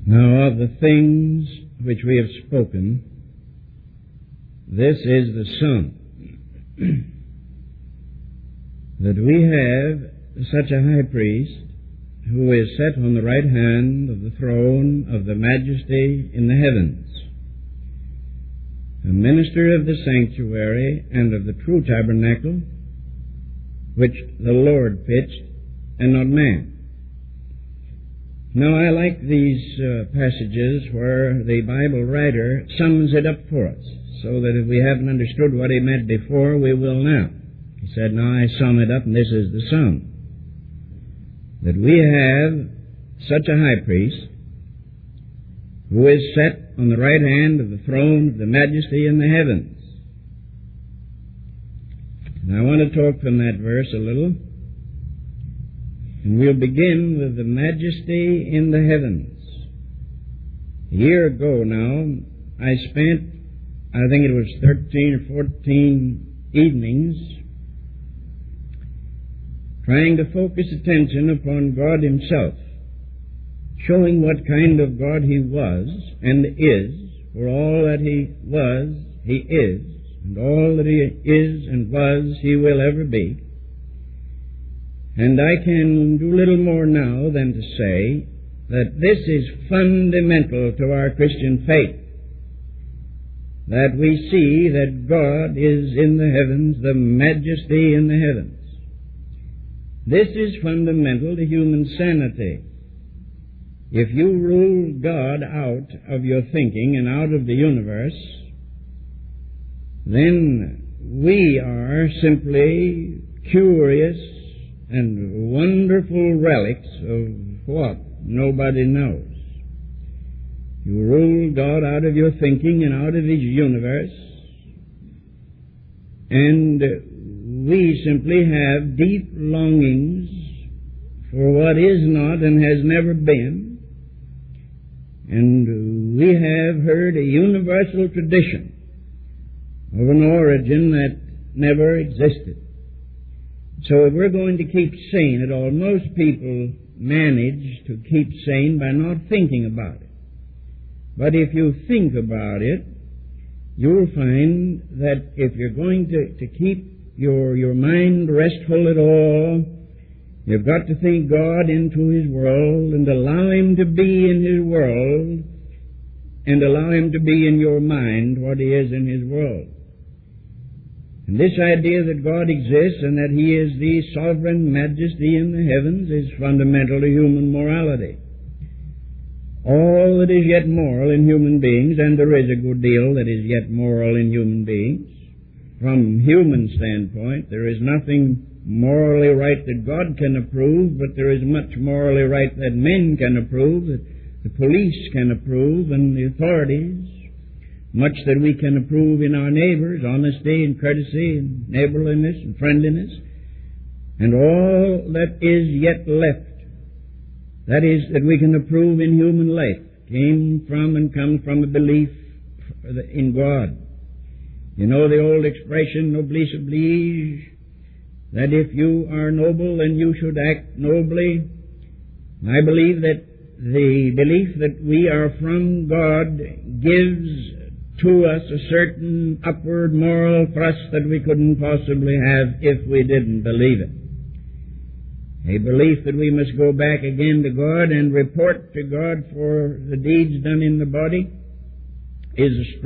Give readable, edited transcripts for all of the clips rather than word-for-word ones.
Now, of the things which we have spoken, this is the sum, that we have such a high priest who is set on the right hand of the throne of the majesty in the heavens, a minister of the sanctuary and of the true tabernacle, which the Lord pitched, and not man. Now, I like these passages where the Bible writer sums it up for us, so that if we haven't understood what he meant before, we will now. He said, now I sum it up, and this is the sum. That we have such a high priest who is set on the right hand of the throne of the majesty in the heavens. And I want to talk from that verse a little. And we'll begin with the majesty in the heavens. A year ago now, I spent, I think it was 13 or 14 evenings trying to focus attention upon God Himself, showing what kind of God He was and is, for all that He was, He is, and all that He is and was, He will ever be. And I can do little more now than to say that this is fundamental to our Christian faith, that we see that God is in the heavens, the majesty in the heavens. This is fundamental to human sanity. If you rule God out of your thinking and out of the universe, then we are simply curious and wonderful relics of what? Nobody knows. You rule God out of your thinking and out of His universe, and we simply have deep longings for what is not and has never been, and we have heard a universal tradition of an origin that never existed. So if we're going to keep sane at all, most people manage to keep sane by not thinking about it. But if you think about it, you'll find that if you're going to keep your mind restful at all, you've got to think God into His world and allow Him to be in His world and allow Him to be in your mind what He is in His world. And this idea that God exists and that He is the sovereign majesty in the heavens is fundamental to human morality. All that is yet moral in human beings, and there is a good deal that is yet moral in human beings, from human standpoint, there is nothing morally right that God can approve, but there is much morally right that men can approve, that the police can approve, and the authorities. Much that we can approve in our neighbors, honesty and courtesy and neighborliness and friendliness. And all that is yet left, that is, that we can approve in human life, came from and comes from a belief in God. You know the old expression, noblesse oblige, that if you are noble, then you should act nobly. I believe that the belief that we are from God gives to us a certain upward moral thrust that we couldn't possibly have if we didn't believe it. A belief that we must go back again to God and report to God for the deeds done in the body is a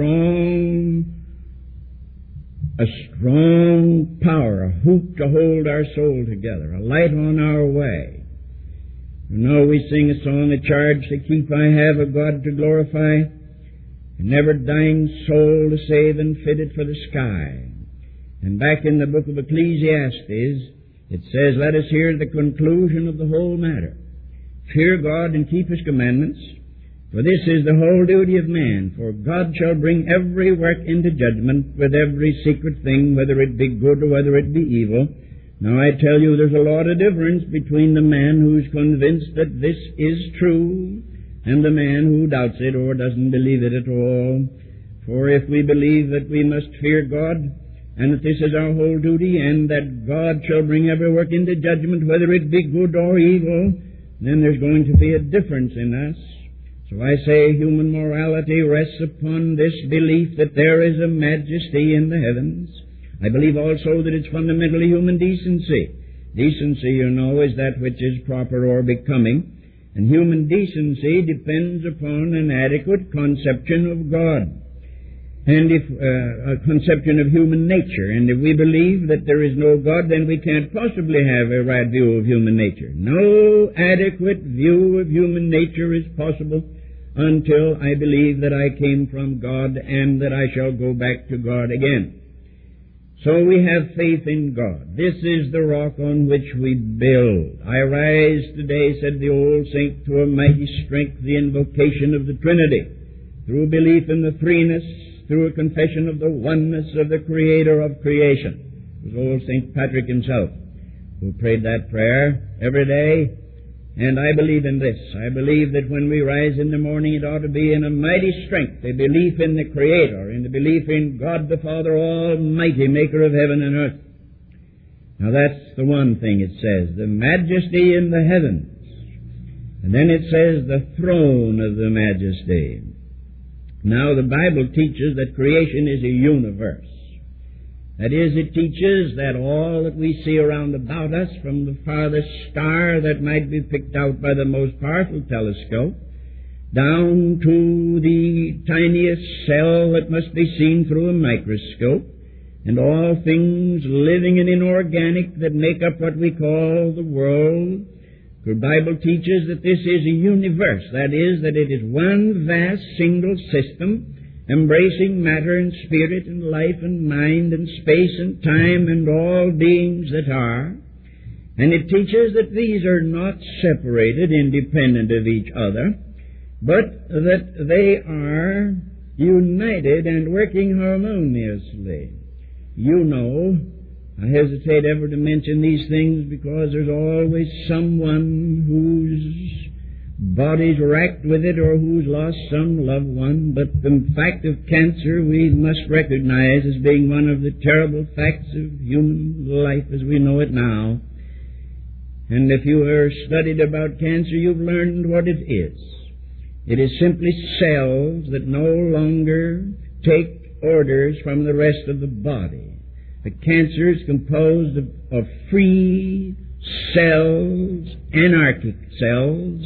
strong power, a hoop to hold our soul together, a light on our way. You know, we sing a song, a charge to keep I have, a God to glorify, a never-dying soul to save and fitted for the sky. And back in the book of Ecclesiastes, it says, let us hear the conclusion of the whole matter. Fear God and keep His commandments, for this is the whole duty of man. For God shall bring every work into judgment with every secret thing, whether it be good or whether it be evil. Now I tell you, there's a lot of difference between the man who's convinced that this is true and the man who doubts it or doesn't believe it at all. For if we believe that we must fear God, and that this is our whole duty, and that God shall bring every work into judgment, whether it be good or evil, then there's going to be a difference in us So I say human morality rests upon this belief that there is a majesty in the heavens. I believe also that it's fundamentally human decency. Decency, you know, is that which is proper or becoming, and human decency depends upon an adequate conception of God, and if a conception of human nature. And if we believe that there is no God, then we can't possibly have a right view of human nature. No adequate view of human nature is possible until I believe that I came from God and that I shall go back to God again. So we have faith in God. This is the rock on which we build. I rise today, said the old saint, to a mighty strength, the invocation of the Trinity, through belief in the threeness, through a confession of the oneness of the Creator of creation. It was old St. Patrick himself who prayed that prayer every day. And I believe in this. I believe that when we rise in the morning, it ought to be in a mighty strength, a belief in the Creator, in the belief in God the Father Almighty, maker of heaven and earth. Now that's the one thing it says, the majesty in the heavens. And then it says the throne of the majesty. Now the Bible teaches that creation is a universe. That is, it teaches that all that we see around about us, from the farthest star that might be picked out by the most powerful telescope, down to the tiniest cell that must be seen through a microscope, and all things living and inorganic that make up what we call the world, the Bible teaches that this is a universe. That is, that it is one vast single system, embracing matter and spirit and life and mind and space and time and all beings that are. And it teaches that these are not separated, independent of each other, but that they are united and working harmoniously. You know, I hesitate ever to mention these things because there's always someone whose body's racked with it or who's lost some loved one, but the fact of cancer we must recognize as being one of the terrible facts of human life as we know it now. And if you are studied about cancer, you've learned what it is. It is simply cells that no longer take orders from the rest of the body. The cancer is composed of free cells, anarchic cells.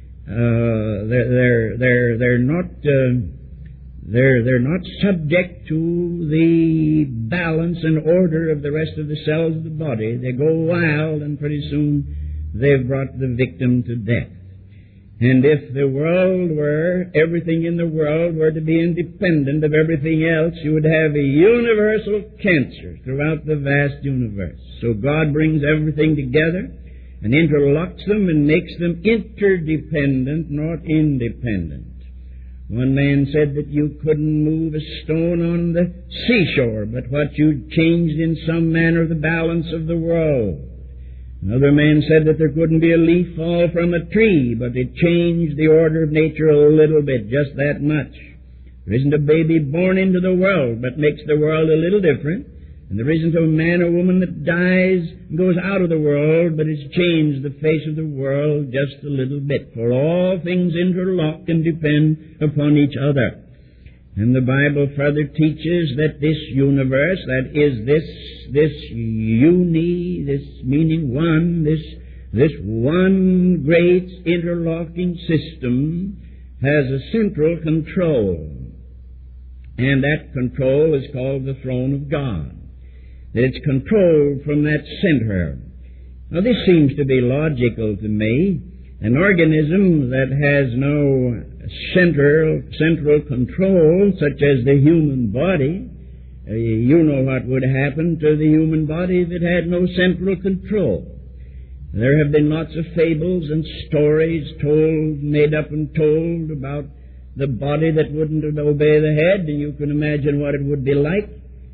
They're not subject to the balance and order of the rest of the cells of the body. They go wild, and pretty soon they've brought the victim to death. And if the world were, everything in the world were to be independent of everything else, you would have a universal cancer throughout the vast universe. So God brings everything together and interlocks them and makes them interdependent, not independent. One man said that you couldn't move a stone on the seashore, but what you changed in some manner the balance of the world. Another man said that there couldn't be a leaf fall from a tree, but it changed the order of nature a little bit, just that much. There isn't a baby born into the world, but makes the world a little different. And there isn't a man or woman that dies and goes out of the world, but it's changed the face of the world just a little bit. For all things interlock and depend upon each other. And the Bible further teaches that this universe, that is this uni, this meaning one, this one great interlocking system has a central control. And that control is called the throne of God. That it's controlled from that center. Now this seems to be logical to me. An organism that has no central control, such as the human body, you know what would happen to the human body if it had no central control. There have been lots of fables and stories told, made up and told about the body that wouldn't obey the head, and you can imagine what it would be like.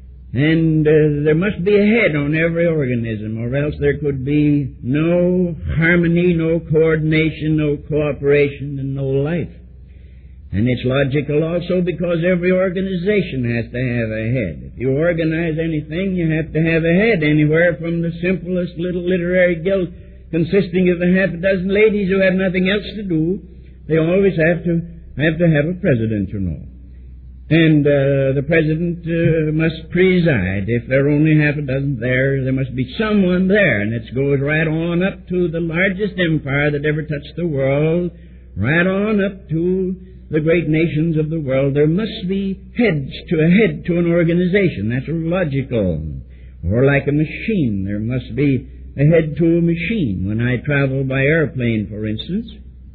And there must be a head on every organism, or else there could be no harmony, no coordination, no cooperation, and no life. And it's logical also because every organization has to have a head. If you organize anything, you have to have a head, anywhere from the simplest little literary guild consisting of a half a dozen ladies who have nothing else to do They always have to have a president, you know. And the president must preside. If there are only half a dozen there must be someone there. And it goes right on up to the largest empire that ever touched the world, right on up to the great nations of the world. There must be a head to an organization. That's logical. Or like a machine, there must be a head to a machine. When I travel by airplane, for instance,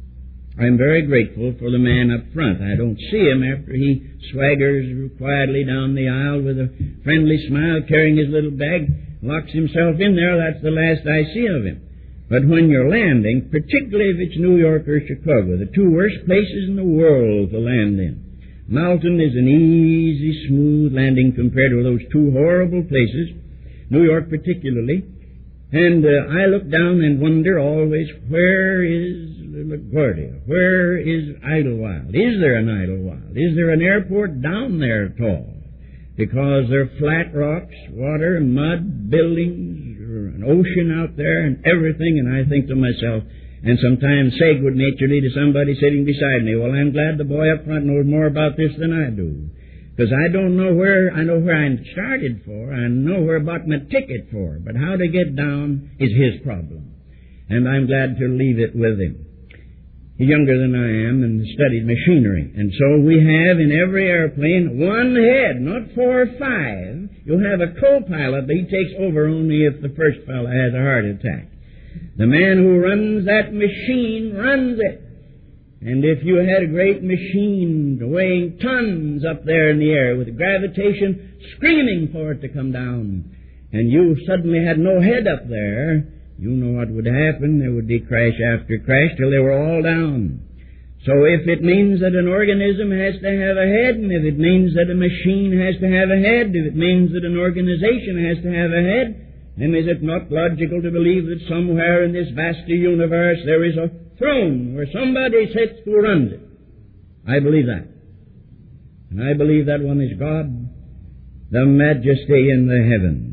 I'm very grateful for the man up front. I don't see him after he swaggers quietly down the aisle with a friendly smile, carrying his little bag, locks himself in there. That's the last I see of him. But when you're landing, particularly if it's New York or Chicago, the two worst places in the world to land in, Malton is an easy, smooth landing compared to those two horrible places, New York particularly. And I look down and wonder always, where is LaGuardia? Where is Idlewild? Is there an Idlewild? Is there an airport down there at all? Because there are flat rocks, water, mud, buildings, an ocean out there and everything, and I think to myself, and sometimes say good-naturedly to somebody sitting beside me, well, I'm glad the boy up front knows more about this than I do. Because I know where I started for, I know where I bought my ticket for, but how to get down is his problem. And I'm glad to leave it with him. He's younger than I am and studied machinery. And so we have in every airplane one head, not 4 or 5. You'll have a co-pilot, but he takes over only if the first fellow has a heart attack. The man who runs that machine runs it. And if you had a great machine weighing tons up there in the air with gravitation screaming for it to come down, and you suddenly had no head up there, you know what would happen. There would be crash after crash till they were all down. So if it means that an organism has to have a head, and if it means that a machine has to have a head, if it means that an organization has to have a head, then is it not logical to believe that somewhere in this vast universe there is a throne where somebody sits who runs it? I believe that. And I believe that one is God, the majesty in the heavens.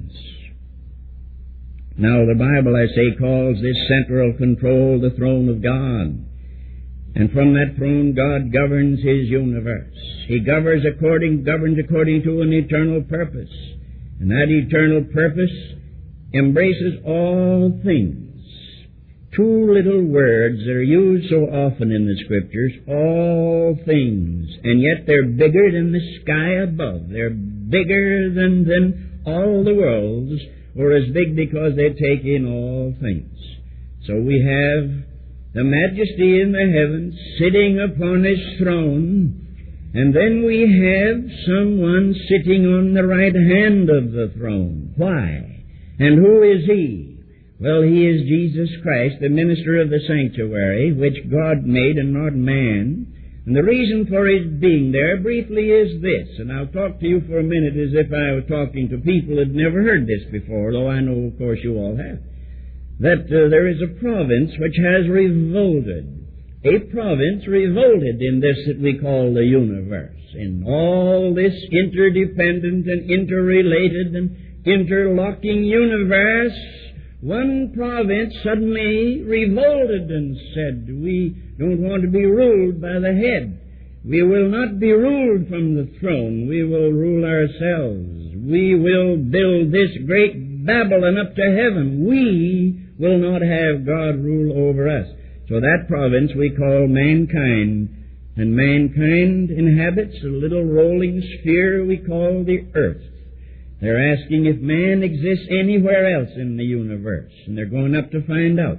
Now, the Bible, I say, calls this central control the throne of God. And from that throne, God governs His universe. He governs according to an eternal purpose. And that eternal purpose embraces all things. Two little words that are used so often in the Scriptures, all things. And yet they're bigger than the sky above. They're bigger than all the worlds, or as big because they take in all things. So we have the majesty in the heavens sitting upon His throne, and then we have someone sitting on the right hand of the throne. Why? And who is He? Well, He is Jesus Christ, the minister of the sanctuary, which God made and not man. And the reason for His being there, briefly, is this, and I'll talk to you for a minute as if I were talking to people who had never heard this before, though I know, of course, you all have, that there is a province which has revolted. A province revolted in this that we call the universe. In all this interdependent and interrelated and interlocking universe, one province suddenly revolted and said, we don't want to be ruled by the head. We will not be ruled from the throne. We will rule ourselves. We will build this great Babylon up to heaven. We will not have God rule over us. So that province we call mankind. And mankind inhabits a little rolling sphere we call the earth. They're asking if man exists anywhere else in the universe, and they're going up to find out.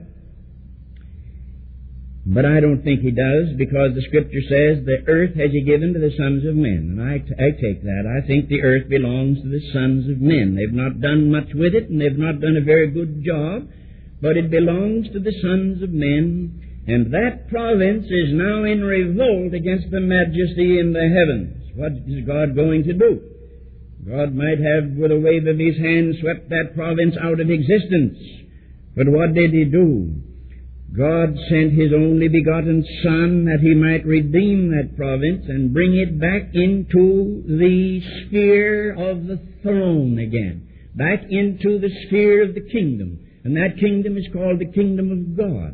But I don't think he does, because the Scripture says, the earth has He given to the sons of men. And I take that. I think the earth belongs to the sons of men. They've not done much with it, and they've not done a very good job, but it belongs to the sons of men. And that province is now in revolt against the majesty in the heavens. What is God going to do? God might have, with a wave of His hand, swept that province out of existence. But what did He do? God sent His only begotten Son that He might redeem that province and bring it back into the sphere of the throne again, back into the sphere of the kingdom. And that kingdom is called the kingdom of God.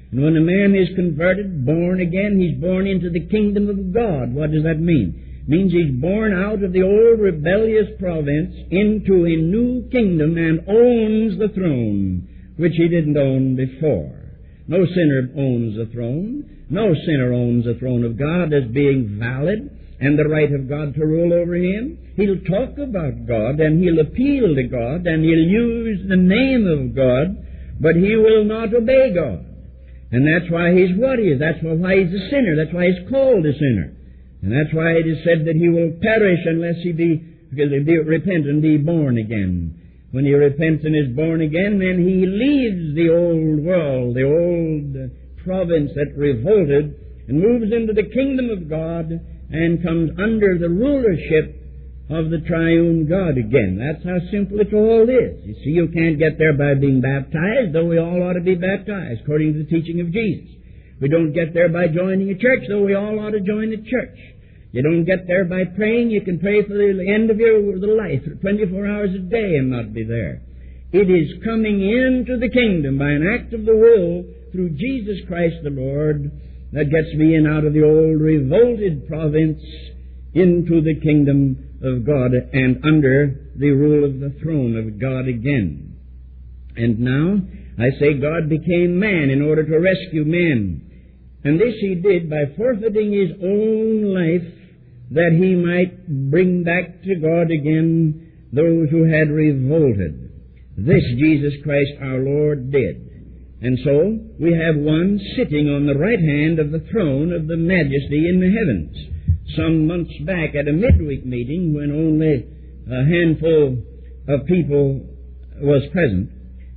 And when a man is converted, born again, he's born into the kingdom of God. What does that mean? It means he's born out of the old rebellious province into a new kingdom and owns the throne, which he didn't own before. No sinner owns the throne. No sinner owns the throne of God as being valid and the right of God to rule over him. He'll talk about God and he'll appeal to God and he'll use the name of God, but he will not obey God. And that's why he's what he is. That's why he's a sinner. That's why he's called a sinner. And that's why it is said that he will perish unless he be repent and be born again. When he repents and is born again, then he leaves the old world, the old province that revolted, and moves into the kingdom of God and comes under the rulership of the triune God again. That's how simple it all is. You see, you can't get there by being baptized, though we all ought to be baptized, according to the teaching of Jesus. We don't get there by joining a church, though we all ought to join a church. You don't get there by praying. You can pray for the end of your life, 24 hours a day, and not be there. It is coming into the kingdom by an act of the will through Jesus Christ the Lord that gets me in out of the old revolted province into the kingdom of God and under the rule of the throne of God again. And now, I say God became man in order to rescue men. And this he did by forfeiting his own life that he might bring back to God again those who had revolted. This Jesus Christ our Lord did. And so, we have one sitting on the right hand of the throne of the majesty in the heavens. Some months back at a midweek meeting, when only a handful of people was present,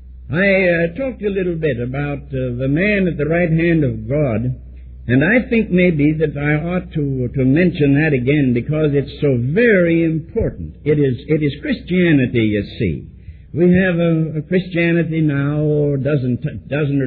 I talked a little bit about the man at the right hand of God, and I think maybe that I ought to mention that again because it's so very important. It is Christianity, you see. We have a Christianity now, or dozen or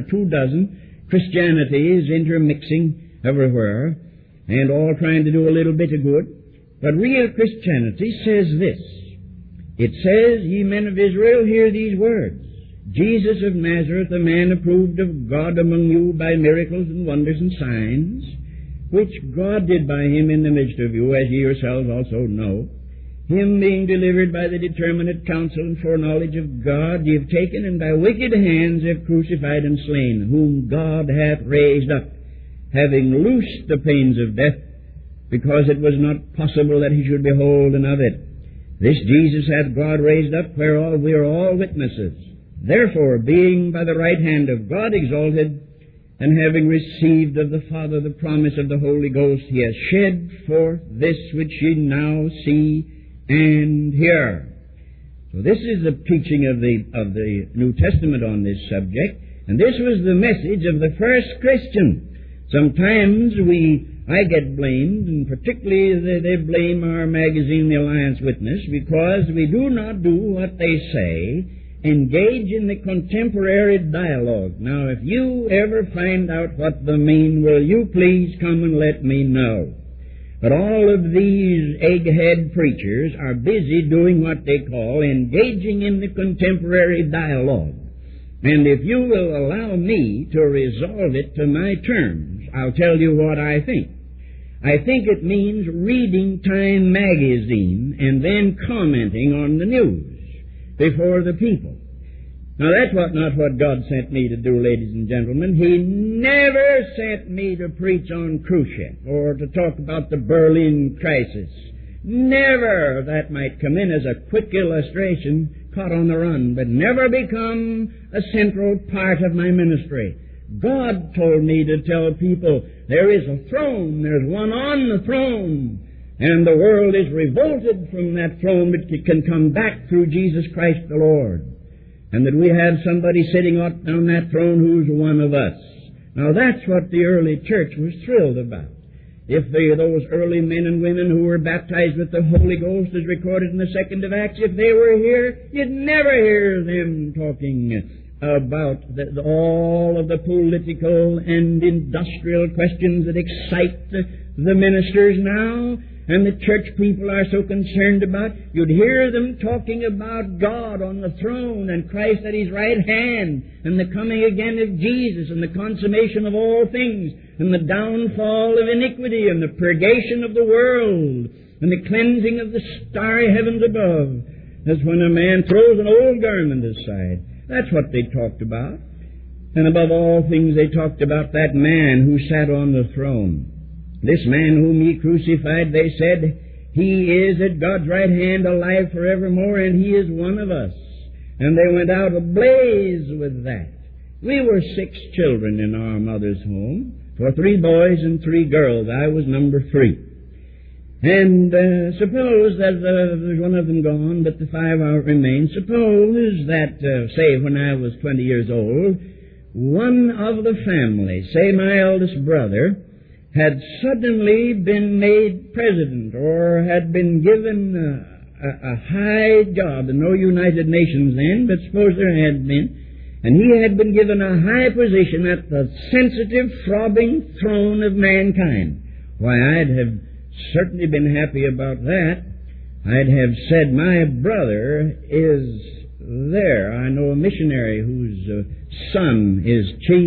2 Christianities intermixing everywhere, and all trying to do a little bit of good. But real Christianity says this. It says, "Ye men of Israel, hear these words. Jesus of Nazareth, a man approved of God among you by miracles and wonders and signs, which God did by him in the midst of you, as ye yourselves also know. Him being delivered by the determinate counsel and foreknowledge of God, ye have taken, and by wicked hands have crucified and slain, whom God hath raised up, having loosed the pains of death, because it was not possible that he should be holden of it. This Jesus hath God raised up, whereof we are all witnesses. Therefore, being by the right hand of God exalted, and having received of the Father the promise of the Holy Ghost, he has shed forth this which ye now see and hear." So this is the teaching of the New Testament on this subject, and this was the message of the first Christian. Sometimes I get blamed, and particularly they blame our magazine, The Alliance Witness, because we do not do what they say, engage in the contemporary dialogue. Now, if you ever find out what they mean, will you please come and let me know? But all of these egghead preachers are busy doing what they call engaging in the contemporary dialogue. And if you will allow me to resolve it to my terms, I'll tell you what I think. I think it means reading Time magazine and then commenting on the news before the people. Now that's not what God sent me to do, ladies and gentlemen. He never sent me to preach on Khrushchev or to talk about the Berlin crisis. Never. That might come in as a quick illustration, caught on the run, but never become a central part of my ministry. God told me to tell people there is a throne, there's one on the throne, and the world is revolted from that throne, but it can come back through Jesus Christ the Lord. And that we have somebody sitting on that throne who's one of us. Now that's what the early church was thrilled about. If those early men and women who were baptized with the Holy Ghost, as recorded in the 2nd of Acts, if they were here, you'd never hear them talking about all of the political and industrial questions that excite the ministers now. and the church people are so concerned about. You'd hear them talking about God on the throne and Christ at His right hand and the coming again of Jesus and the consummation of all things and the downfall of iniquity and the purgation of the world and the cleansing of the starry heavens above. That's when a man throws an old garment aside. That's what they talked about. And above all things they talked about that man who sat on the throne. This man whom Ye crucified, they said, He is at God's right hand alive forevermore, and He is one of us. And they went out ablaze with that. We were 6 children in our mother's home, for 3 boys and 3 girls. I was number 3. And suppose that there's one of them gone, but the 5 remain. Suppose that, say, when I was 20 years old, one of the family, say my eldest brother, had suddenly been made president or had been given a high job. No United Nations then, but suppose there had been. And he had been given a high position at the sensitive, throbbing throne of mankind. Why, I'd have certainly been happy about that. I'd have said, my brother is there. I know a missionary whose son is chief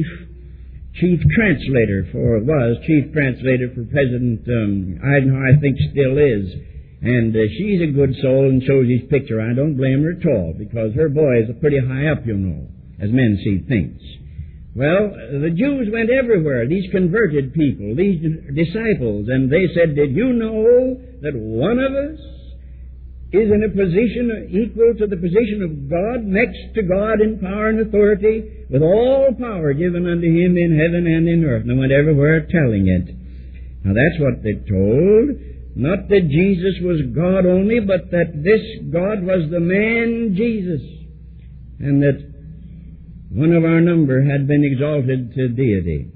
translator was chief translator for President Eisenhower, I think still is. And she's a good soul and shows his picture. I don't blame her at all, because her boy is pretty high up, you know, as men see things. Well, the Jews went everywhere, these converted people, these disciples, and they said, did you know that one of us is in a position equal to the position of God, next to God in power and authority, with all power given unto Him in heaven and in earth? And they went everywhere telling it. Now that's what they told. Not that Jesus was God only, but that this God was the man Jesus, and that one of our number had been exalted to deity.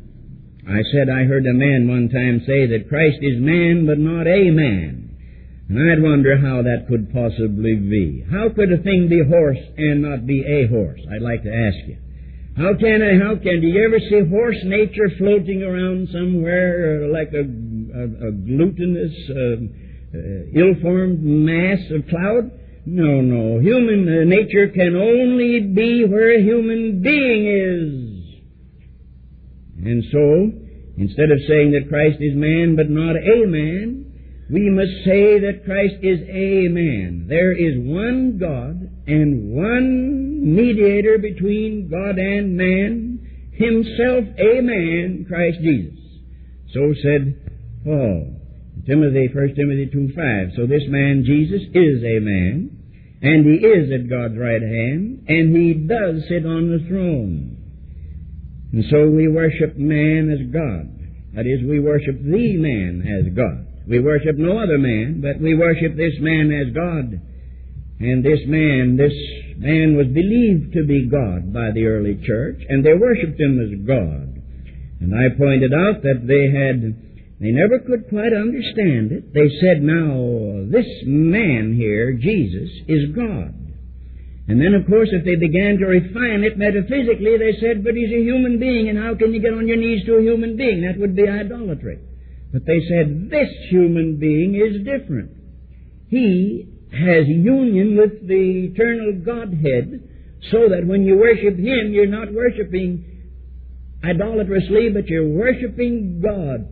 I said I heard a man one time say that Christ is man, but not a man. And I'd wonder how that could possibly be. How could a thing be horse and not be a horse? I'd like to ask you. How can do you ever see horse nature floating around somewhere like a glutinous, ill-formed mass of cloud? No. Human nature can only be where a human being is. And so, instead of saying that Christ is man but not a man, we must say that Christ is a man. There is one God and one mediator between God and man, Himself a man, Christ Jesus. So said Paul. 1 Timothy 2:5. So this man Jesus is a man, and He is at God's right hand, and He does sit on the throne. And so we worship man as God. That is, we worship the man as God. We worship no other man, but we worship this man as God. And this man was believed to be God by the early church, and they worshipped Him as God. And I pointed out that they never could quite understand it. They said, now, this man here, Jesus, is God. And then, of course, if they began to refine it metaphysically, they said, but He's a human being, and how can you get on your knees to a human being? That would be idolatry. But they said, this human being is different. He has union with the eternal Godhead, so that when you worship Him, you're not worshiping idolatrously, but you're worshiping God.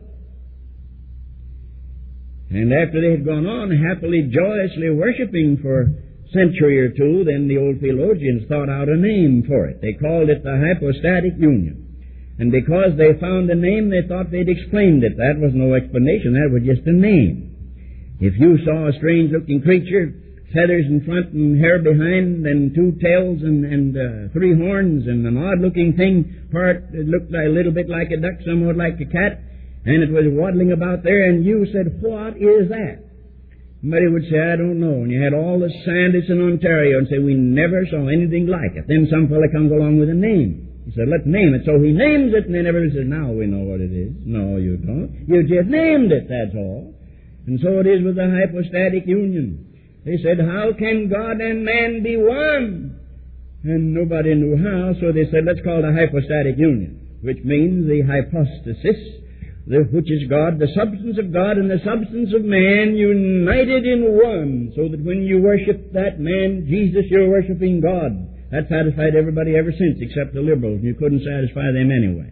And after they had gone on happily, joyously worshiping for a century or two, then the old theologians thought out a name for it. They called it the hypostatic union. And because they found a name, they thought they'd explained it. That was no explanation. That was just a name. If you saw a strange-looking creature, feathers in front and hair behind, and 2 tails and 3 horns, and an odd-looking thing, part it looked a little bit like a duck, somewhat like a cat, and it was waddling about there, and you said, what is that? Somebody would say, I don't know. And you had all the scientists in Ontario and say, we never saw anything like it. Then some fella comes along with a name. He said, let's name it. So he names it, and then everybody says, now we know what it is. No, you don't. You just named it, that's all. And so it is with the hypostatic union. They said, how can God and man be one? And nobody knew how, so they said, let's call it a hypostatic union, which means the hypostasis which is God, the substance of God and the substance of man, united in one, so that when you worship that man, Jesus, you're worshiping God. That satisfied everybody ever since, except the liberals. You couldn't satisfy them anyway.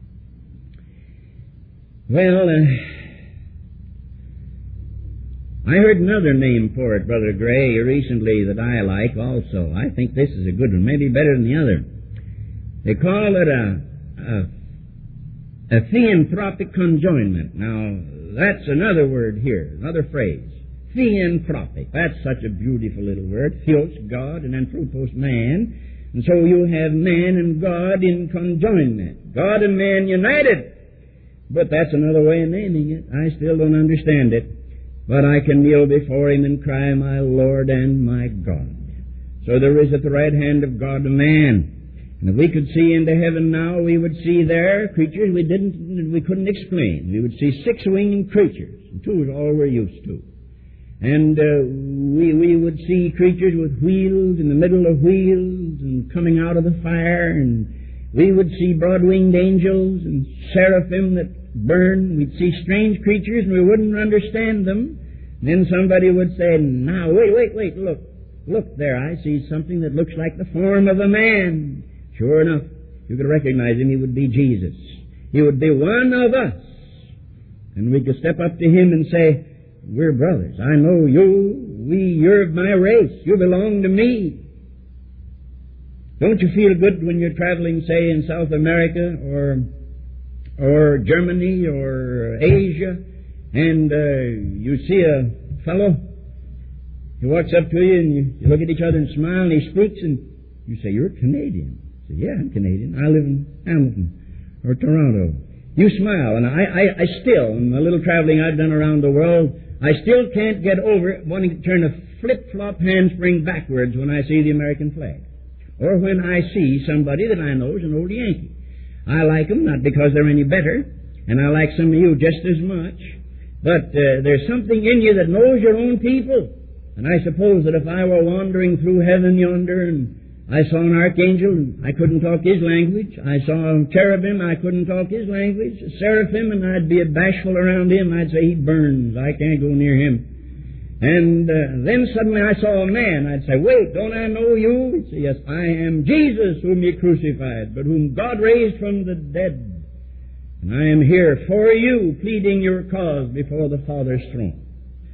Well, I heard another name for it, Brother Gray, recently that I like also. I think this is a good one, maybe better than the other. They call it a theanthropic conjoinment. Now, that's another word here, another phrase. Theanthropic. That's such a beautiful little word. Theos, God, and anthropos, man. And so you have man and God in conjoinment. God and man united. But that's another way of naming it. I still don't understand it. But I can kneel before Him and cry, my Lord and my God. So there is at the right hand of God a man. And if we could see into heaven now, we would see there creatures we couldn't explain. We would see 6-winged creatures. And 2 is all we're used to. And we would see creatures with wheels in the middle of wheels and coming out of the fire. And we would see broad-winged angels and seraphim that burn. We'd see strange creatures and we wouldn't understand them. Then somebody would say, now, wait, look there, I see something that looks like the form of a man. Sure enough, you could recognize him, he would be Jesus. He would be one of us. And we could step up to him and say, we're brothers. I know you. You're of my race. You belong to me. Don't you feel good when you're traveling, say, in South America or Germany or Asia, and you see a fellow, he walks up to you and you look at each other and smile and he speaks and you say, you're Canadian. You say, yeah, I'm Canadian. I live in Hamilton or Toronto. You smile, and I still, in the little traveling I've done around the world, I still can't get over wanting to turn a flip-flop handspring backwards when I see the American flag. Or when I see somebody that I know is an old Yankee. I like them, not because they're any better, and I like some of you just as much, but there's something in you that knows your own people. And I suppose that if I were wandering through heaven yonder and I saw an archangel and I couldn't talk his language, I saw a cherubim, I couldn't talk his language, a seraphim, and I'd be bashful around him, I'd say, he burns, I can't go near him. And then suddenly I saw a man. I'd say, wait, don't I know you? He'd say, yes, I am Jesus whom you crucified, but whom God raised from the dead. And I am here for you, pleading your cause before the Father's throne.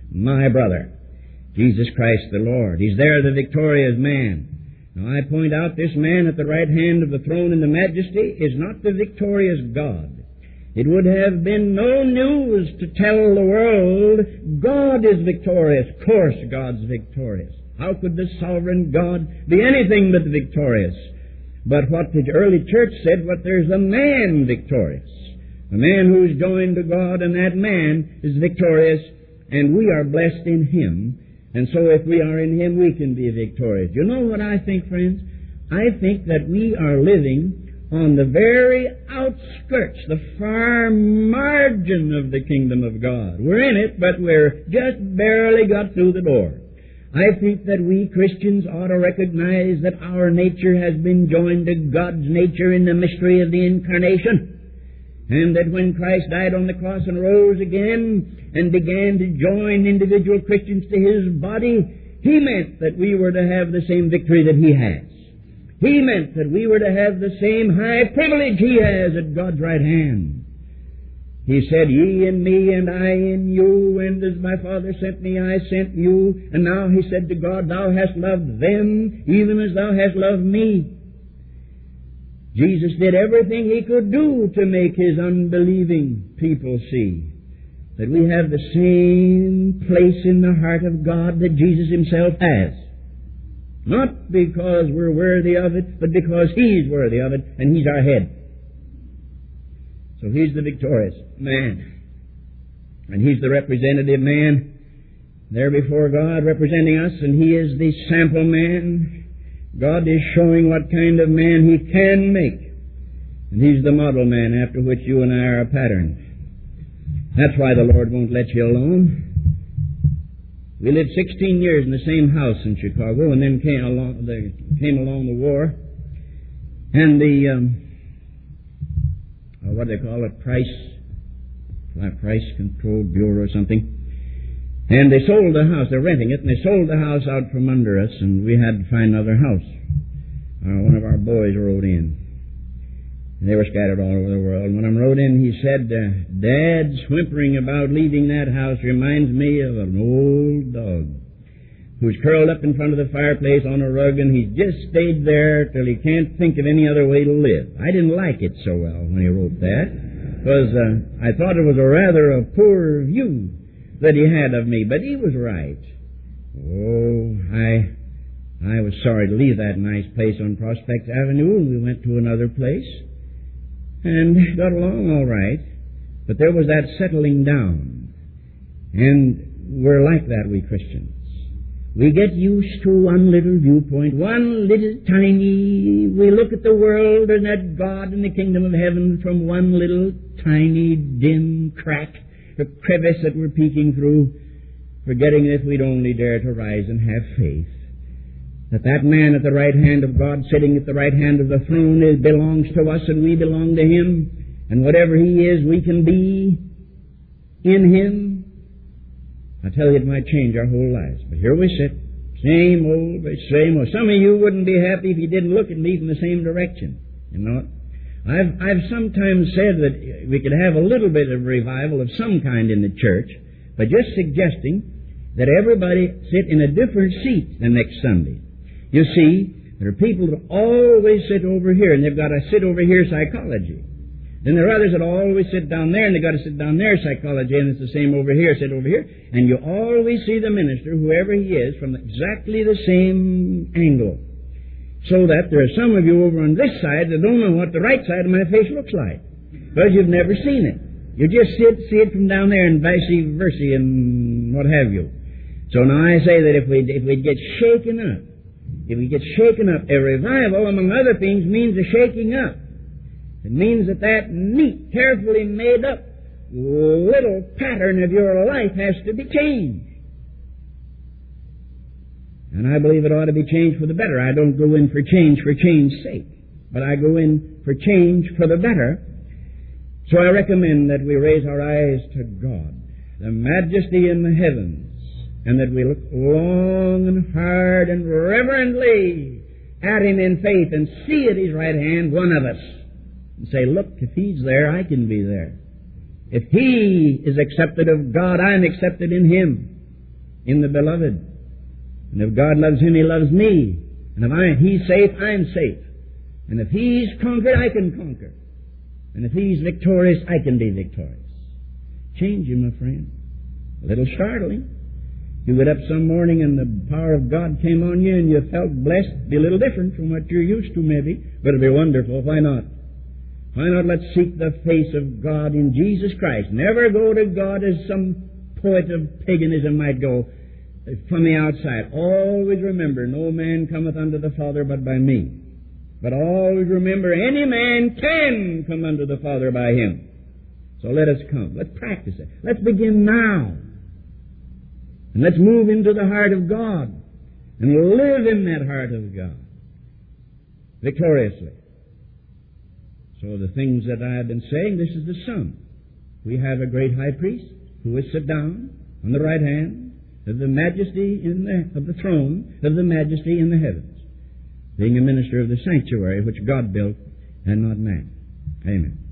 My brother, Jesus Christ the Lord. He's there, the victorious man. Now I point out this man at the right hand of the throne in the majesty is not the victorious God. It would have been no news to tell the world, God is victorious. Of course God's victorious. How could the sovereign God be anything but victorious? But what the early church said, there's a man victorious. A man who's joined to God, and that man is victorious, and we are blessed in him. And so if we are in him, we can be victorious. You know what I think, friends? I think that we are living on the very outskirts, the far margin of the kingdom of God. We're in it, but we're just barely got through the door. I think that we Christians ought to recognize that our nature has been joined to God's nature in the mystery of the incarnation. And that when Christ died on the cross and rose again and began to join individual Christians to His body, He meant that we were to have the same victory that He has. He meant that we were to have the same high privilege He has at God's right hand. He said, ye in me and I in you, and as my Father sent me, I sent you. And now He said to God, thou hast loved them even as thou hast loved me. Jesus did everything He could do to make His unbelieving people see that we have the same place in the heart of God that Jesus Himself has. Not because we're worthy of it, but because He's worthy of it, and He's our head. So He's the victorious man. And He's the representative man there before God representing us, and He is the sample man. God is showing what kind of man He can make. And He's the model man after which you and I are patterned. That's why the Lord won't let you alone. We lived 16 years in the same house in Chicago, and then came along the war, and the what do they call it, price price control bureau or something. And they sold the house. They're renting it, and they sold the house out from under us, and we had to find another house. One of our boys rode in. They were scattered all over the world. When I rode in, he said, Dad's whimpering about leaving that house reminds me of an old dog who's curled up in front of the fireplace on a rug, and he's just stayed there till he can't think of any other way to live. I didn't like it so well when he wrote that, because I thought it was a rather a poor view that he had of me, but he was right. Oh, I was sorry to leave that nice place on Prospect Avenue, and we went to another place, and got along all right, but there was that settling down, and we're like that, we Christians. We get used to one little viewpoint, one little tiny, we look at the world and at God and the kingdom of heaven from one little tiny dim crack, a crevice that we're peeking through, forgetting if we'd only dare to rise and have faith. That man at the right hand of God, sitting at the right hand of the throne, belongs to us and we belong to Him. And whatever He is, we can be in Him. I tell you, it might change our whole lives. But here we sit, same old. Some of you wouldn't be happy if you didn't look at me from the same direction. You know, I've sometimes said that we could have a little bit of revival of some kind in the church by just suggesting that everybody sit in a different seat the next Sunday. You see, there are people that always sit over here, and they've got a sit over here psychology. Then there are others that always sit down there, and they've got to sit down there psychology, and it's the same over here, sit over here. And you always see the minister, whoever he is, from exactly the same angle. So that there are some of you over on this side that don't know what the right side of my face looks like, because you've never seen it. You just see it from down there and vice versa and what have you. So now I say that if we get shaken up, a revival, among other things, means a shaking up. It means that neat, carefully made up little pattern of your life has to be changed. And I believe it ought to be changed for the better. I don't go in for change's sake, but I go in for change for the better. So I recommend that we raise our eyes to God, the majesty in the heavens, and that we look long and hard and reverently at Him in faith and see at His right hand one of us and say, look, if He's there, I can be there. If He is accepted of God, I'm accepted in Him, in the Beloved. And if God loves Him, He loves me. And if He's safe, I'm safe. And if He's conquered, I can conquer. And if He's victorious, I can be victorious. Change you, my friend. A little startling. You get up some morning and the power of God came on you and you felt blessed. Be a little different from what you're used to, maybe. But it'll be wonderful. Why not? Why not let's seek the face of God in Jesus Christ? Never go to God as some poet of paganism might go from the outside. Always remember, no man cometh unto the Father but by me. But always remember, any man can come unto the Father by Him. So let us come. Let's practice it. Let's begin now. And let's move into the heart of God and live in that heart of God victoriously. So the things that I have been saying, this is the sum. We have a great high priest who is set down on the right hand of the majesty of the throne of the majesty in the heavens, being a minister of the sanctuary which God built and not man. Amen.